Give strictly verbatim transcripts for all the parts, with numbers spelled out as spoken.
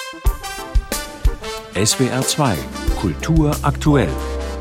S W R zwei Kultur aktuell.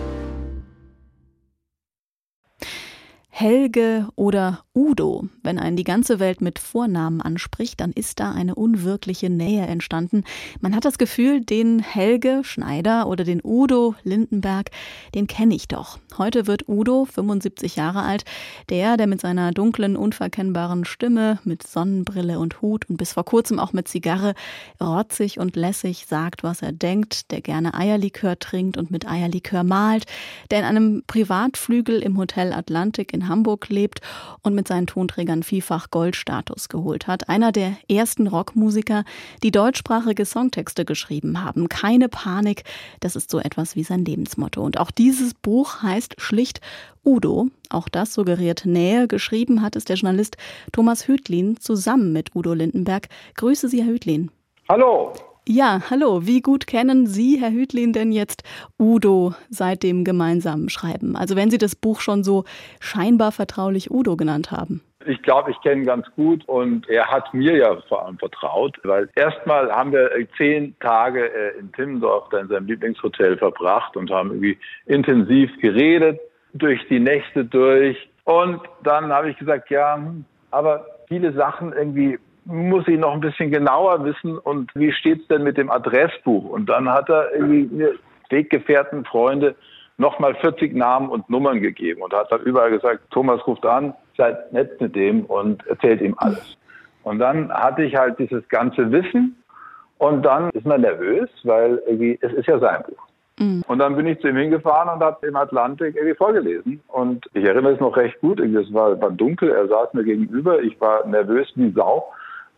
Helge oder Udo. Wenn einen die ganze Welt mit Vornamen anspricht, dann ist da eine unwirkliche Nähe entstanden. Man hat das Gefühl, den Helge Schneider oder den Udo Lindenberg, den kenne ich doch. Heute wird Udo fünfundsiebzig Jahre alt. Der, der mit seiner dunklen, unverkennbaren Stimme, mit Sonnenbrille und Hut und bis vor kurzem auch mit Zigarre, rotzig und lässig sagt, was er denkt, der gerne Eierlikör trinkt und mit Eierlikör malt, der in einem Privatflügel im Hotel Atlantik in Hamburg lebt und mit seinen Tonträgern vielfach Goldstatus geholt hat. Einer der ersten Rockmusiker, die deutschsprachige Songtexte geschrieben haben. Keine Panik, das ist so etwas wie sein Lebensmotto. Und auch dieses Buch heißt schlicht Udo. Auch das suggeriert Nähe. Geschrieben hat es der Journalist Thomas Hütlin zusammen mit Udo Lindenberg. Grüße Sie, Herr Hütlin. Hallo. Ja, hallo. Wie gut kennen Sie, Herr Hütlin, denn jetzt Udo seit dem gemeinsamen Schreiben? Also wenn Sie das Buch schon so scheinbar vertraulich Udo genannt haben. Ich glaube, ich kenne ihn ganz gut und er hat mir ja vor allem vertraut, weil erstmal haben wir zehn Tage in Timmendorf, da in seinem Lieblingshotel verbracht und haben irgendwie intensiv geredet, durch die Nächte durch. Und dann habe ich gesagt, ja, aber viele Sachen irgendwie muss ich noch ein bisschen genauer wissen und wie steht's denn mit dem Adressbuch? Und dann hat er irgendwie mir Weggefährten, Freunde nochmal vierzig Namen und Nummern gegeben und hat dann überall gesagt, Thomas ruft an, seid nett mit dem und erzählt ihm alles. Und dann hatte ich halt dieses ganze Wissen und dann ist man nervös, weil irgendwie es ist ja sein Buch. Mhm. Und dann bin ich zu ihm hingefahren und habe im Atlantik irgendwie vorgelesen. Und ich erinnere es noch recht gut, es war, war dunkel, er saß mir gegenüber, ich war nervös wie Sau.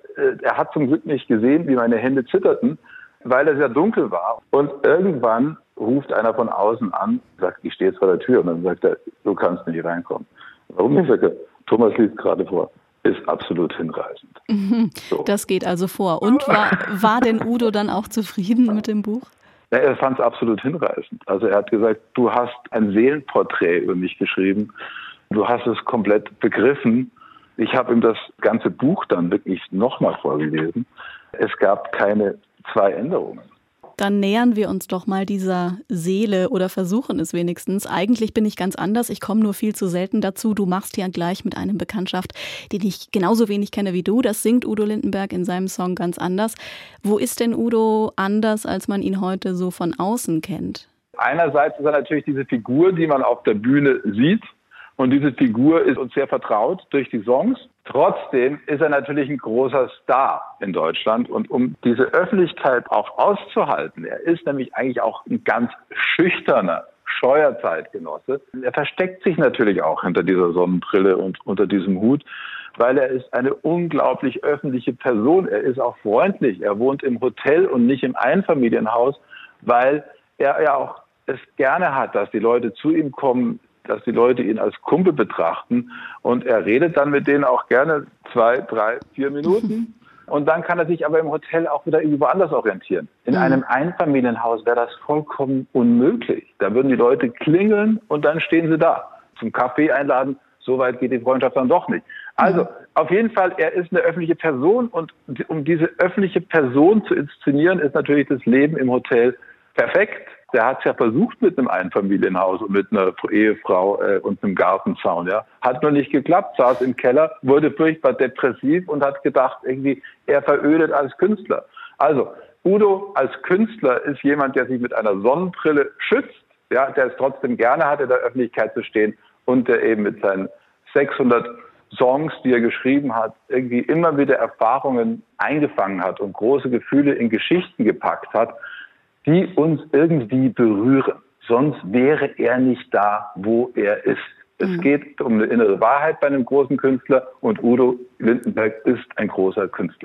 Er hat zum Glück nicht gesehen, wie meine Hände zitterten, weil es ja dunkel war. Und irgendwann ruft einer von außen an, sagt, ich stehe jetzt vor der Tür. Und dann sagt er, du kannst nicht reinkommen. Warum nicht? Sagt er, Thomas liest gerade vor. Ist absolut hinreißend. Mhm. So. Das geht also vor. Und war, war denn Udo dann auch zufrieden mit dem Buch? Ja, er fand es absolut hinreißend. Also er hat gesagt, du hast ein Seelenporträt über mich geschrieben. Du hast es komplett begriffen. Ich habe ihm das ganze Buch dann wirklich nochmal vorgelesen. Es gab keine zwei Änderungen. Dann nähern wir uns doch mal dieser Seele oder versuchen es wenigstens. Eigentlich bin ich ganz anders, ich komme nur viel zu selten dazu. Du machst ja gleich mit einem Bekanntschaft, den ich genauso wenig kenne wie du. Das singt Udo Lindenberg in seinem Song ganz anders. Wo ist denn Udo anders, als man ihn heute so von außen kennt? Einerseits ist er natürlich diese Figur, die man auf der Bühne sieht. Und diese Figur ist uns sehr vertraut durch die Songs. Trotzdem ist er natürlich ein großer Star in Deutschland. Und um diese Öffentlichkeit auch auszuhalten, er ist nämlich eigentlich auch ein ganz schüchterner, scheuer Zeitgenosse. Er versteckt sich natürlich auch hinter dieser Sonnenbrille und unter diesem Hut, weil er ist eine unglaublich öffentliche Person. Er ist auch freundlich. Er wohnt im Hotel und nicht im Einfamilienhaus, weil er ja auch es gerne hat, dass die Leute zu ihm kommen, dass die Leute ihn als Kumpel betrachten und er redet dann mit denen auch gerne zwei, drei, vier Minuten und dann kann er sich aber im Hotel auch wieder irgendwo anders orientieren. In mhm. einem Einfamilienhaus wäre das vollkommen unmöglich. Da würden die Leute klingeln und dann stehen sie da. Zum Kaffee einladen, so weit geht die Freundschaft dann doch nicht. Also mhm. auf jeden Fall, er ist eine öffentliche Person und um diese öffentliche Person zu inszenieren, ist natürlich das Leben im Hotel perfekt. Der hat es ja versucht mit einem Einfamilienhaus und mit einer Ehefrau äh, und einem Gartenzaun. Ja, hat noch nicht geklappt, saß im Keller, wurde furchtbar depressiv und hat gedacht, irgendwie er verödet als Künstler. Also Udo als Künstler ist jemand, der sich mit einer Sonnenbrille schützt, ja, der es trotzdem gerne hat, in der Öffentlichkeit zu stehen und der eben mit seinen sechshundert Songs, die er geschrieben hat, irgendwie immer wieder Erfahrungen eingefangen hat und große Gefühle in Geschichten gepackt hat, die uns irgendwie berühren. Sonst wäre er nicht da, wo er ist. Es mhm. geht um eine innere Wahrheit bei einem großen Künstler und Udo Lindenberg ist ein großer Künstler.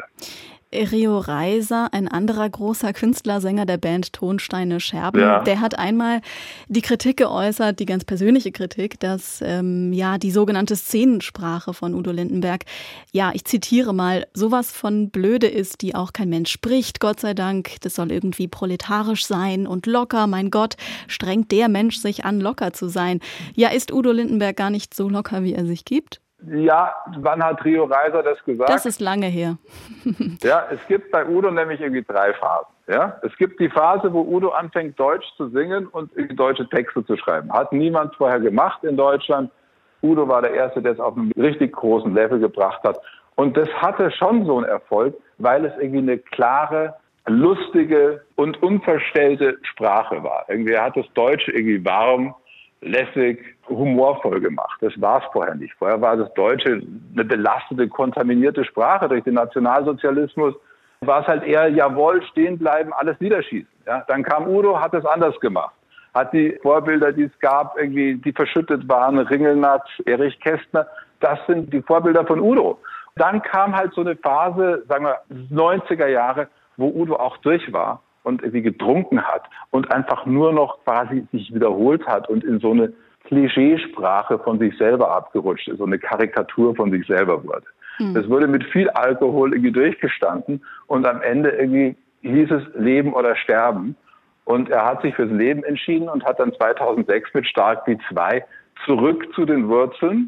Rio Reiser, ein anderer großer Künstler, Sänger der Band Tonsteine Scherben, ja. der hat einmal die Kritik geäußert, die ganz persönliche Kritik, dass ähm, ja die sogenannte Szenensprache von Udo Lindenberg, ja, ich zitiere mal, sowas von blöde ist, die auch kein Mensch spricht, Gott sei Dank. Das soll irgendwie proletarisch sein und locker, mein Gott, strengt der Mensch sich an, locker zu sein. Ja, ist Udo Lindenberg gar nicht so locker, wie er sich gibt? Ja, wann hat Rio Reiser das gesagt? Das ist lange her. Ja, es gibt bei Udo nämlich irgendwie drei Phasen. Ja, es gibt die Phase, wo Udo anfängt, Deutsch zu singen und deutsche Texte zu schreiben. Hat niemand vorher gemacht in Deutschland. Udo war der Erste, der es auf einen richtig großen Level gebracht hat. Und das hatte schon so einen Erfolg, weil es irgendwie eine klare, lustige und unverstellte Sprache war. Irgendwie hat das Deutsche irgendwie warm, lässig, humorvoll gemacht. Das war es vorher nicht. Vorher war das Deutsche eine belastete, kontaminierte Sprache durch den Nationalsozialismus. War es halt eher, jawohl, stehen bleiben, alles niederschießen. Ja? Dann kam Udo, hat es anders gemacht. Hat die Vorbilder, die es gab, irgendwie, die verschüttet waren, Ringelnatz, Erich Kästner, das sind die Vorbilder von Udo. Dann kam halt so eine Phase, sagen wir, neunziger Jahre, wo Udo auch durch war und irgendwie getrunken hat und einfach nur noch quasi sich wiederholt hat und in so eine Klischeesprache von sich selber abgerutscht ist, so eine Karikatur von sich selber wurde. Hm. Das wurde mit viel Alkohol irgendwie durchgestanden und am Ende irgendwie hieß es Leben oder Sterben. Und er hat sich fürs Leben entschieden und hat dann zweitausendsechs mit Stark wie zwei zurück zu den Wurzeln,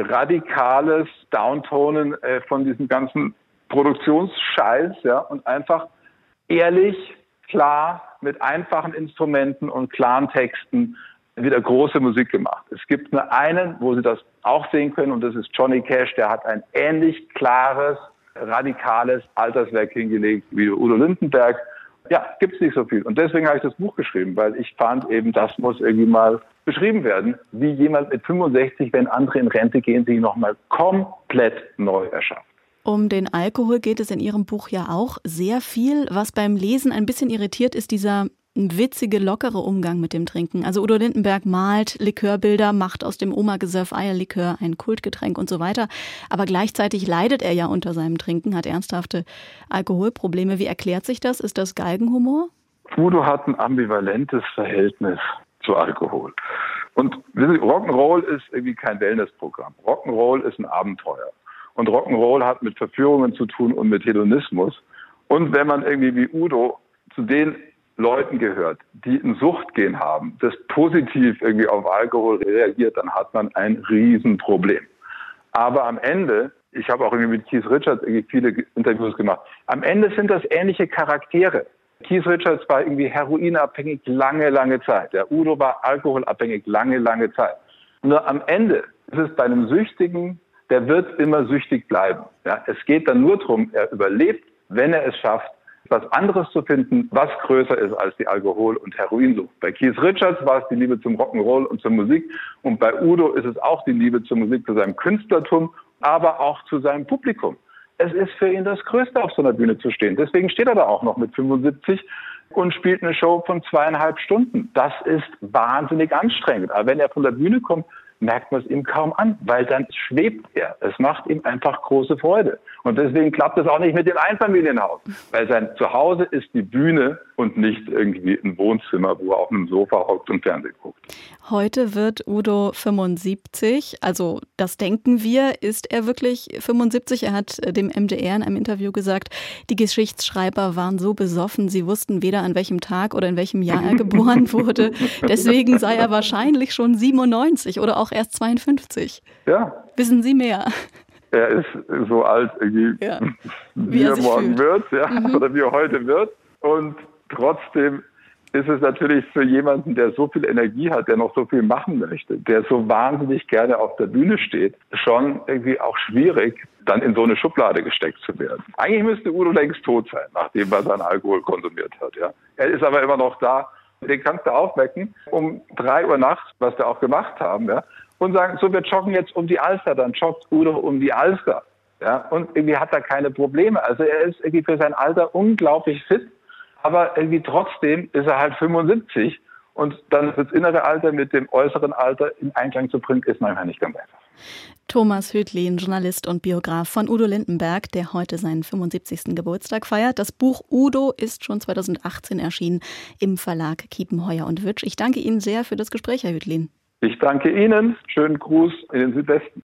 radikales Downtonen äh, von diesem ganzen Produktionsscheiß, ja, und einfach ehrlich, klar, mit einfachen Instrumenten und klaren Texten wieder große Musik gemacht. Es gibt nur einen, wo Sie das auch sehen können, und das ist Johnny Cash, der hat ein ähnlich klares, radikales Alterswerk hingelegt wie Udo Lindenberg. Ja, gibt's nicht so viel. Und deswegen habe ich das Buch geschrieben, weil ich fand eben, das muss irgendwie mal beschrieben werden, wie jemand mit fünfundsechzig, wenn andere in Rente gehen, sich nochmal komplett neu erschafft. Um den Alkohol geht es in Ihrem Buch ja auch sehr viel. Was beim Lesen ein bisschen irritiert, ist dieser witzige, lockere Umgang mit dem Trinken. Also Udo Lindenberg malt Likörbilder, macht aus dem Oma-Gesöff Eierlikör ein Kultgetränk und so weiter. Aber gleichzeitig leidet er ja unter seinem Trinken, hat ernsthafte Alkoholprobleme. Wie erklärt sich das? Ist das Galgenhumor? Udo hat ein ambivalentes Verhältnis zu Alkohol. Und Rock'n'Roll ist irgendwie kein Wellnessprogramm. Rock'n'Roll ist ein Abenteuer. Und Rock'n'Roll hat mit Verführungen zu tun und mit Hedonismus. Und wenn man irgendwie wie Udo zu den Leuten gehört, die ein Suchtgen haben, das positiv irgendwie auf Alkohol reagiert, dann hat man ein Riesenproblem. Aber am Ende, ich habe auch irgendwie mit Keith Richards irgendwie viele Interviews gemacht, am Ende sind das ähnliche Charaktere. Keith Richards war irgendwie heroinabhängig lange, lange Zeit. Der Udo war alkoholabhängig lange, lange Zeit. Nur am Ende ist es bei einem Süchtigen, der wird immer süchtig bleiben. Ja, es geht dann nur darum, er überlebt, wenn er es schafft, was anderes zu finden, was größer ist als die Alkohol- und Heroinsucht. Bei Keith Richards war es die Liebe zum Rock'n'Roll und zur Musik. Und bei Udo ist es auch die Liebe zur Musik, zu seinem Künstlertum, aber auch zu seinem Publikum. Es ist für ihn das Größte, auf so einer Bühne zu stehen. Deswegen steht er da auch noch mit fünfundsiebzig und spielt eine Show von zweieinhalb Stunden. Das ist wahnsinnig anstrengend. Aber wenn er von der Bühne kommt, merkt man es ihm kaum an, weil dann schwebt er. Es macht ihm einfach große Freude. Und deswegen klappt es auch nicht mit dem Einfamilienhaus, weil sein Zuhause ist die Bühne und nicht irgendwie ein Wohnzimmer, wo er auf einem Sofa hockt und Fernsehen guckt. Heute wird Udo fünfundsiebzig, also das denken wir. Ist er wirklich fünfundsiebzig? Er hat dem M D R in einem Interview gesagt, die Geschichtsschreiber waren so besoffen, sie wussten weder an welchem Tag oder in welchem Jahr er geboren wurde. Deswegen sei er wahrscheinlich schon siebenundneunzig oder auch erst zweiundfünfzig. Ja. Wissen Sie mehr? Er ist so alt, irgendwie, ja. wie, wie er morgen fühlt. wird, ja, mhm. oder wie er heute wird. Und trotzdem ist es natürlich für jemanden, der so viel Energie hat, der noch so viel machen möchte, der so wahnsinnig gerne auf der Bühne steht, schon irgendwie auch schwierig, dann in so eine Schublade gesteckt zu werden. Eigentlich müsste Udo längst tot sein, nachdem er seinen Alkohol konsumiert hat. Ja. Er ist aber immer noch da. Den kannst du aufwecken um drei Uhr nachts, was wir auch gemacht haben, ja, und sagen, so, wir joggen jetzt um die Alster, dann joggt Udo um die Alster. Ja, und irgendwie hat er keine Probleme. Also er ist irgendwie für sein Alter unglaublich fit, aber irgendwie trotzdem ist er halt fünfundsiebzig. Und dann das innere Alter mit dem äußeren Alter in Einklang zu bringen, ist manchmal nicht ganz einfach. Thomas Hödlin, Journalist und Biograf von Udo Lindenberg, der heute seinen fünfundsiebzigsten Geburtstag feiert. Das Buch Udo ist schon zweitausendachtzehn erschienen im Verlag Kiepenheuer und Witsch. Ich danke Ihnen sehr für das Gespräch, Herr Hödlin. Ich danke Ihnen. Schönen Gruß in den Südwesten.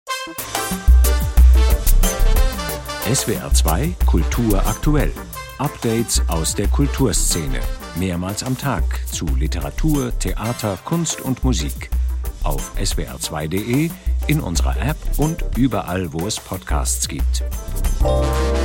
S W R zwei Kultur aktuell. Updates aus der Kulturszene. Mehrmals am Tag zu Literatur, Theater, Kunst und Musik. Auf S W R zwei punkt de, in unserer App und überall, wo es Podcasts gibt.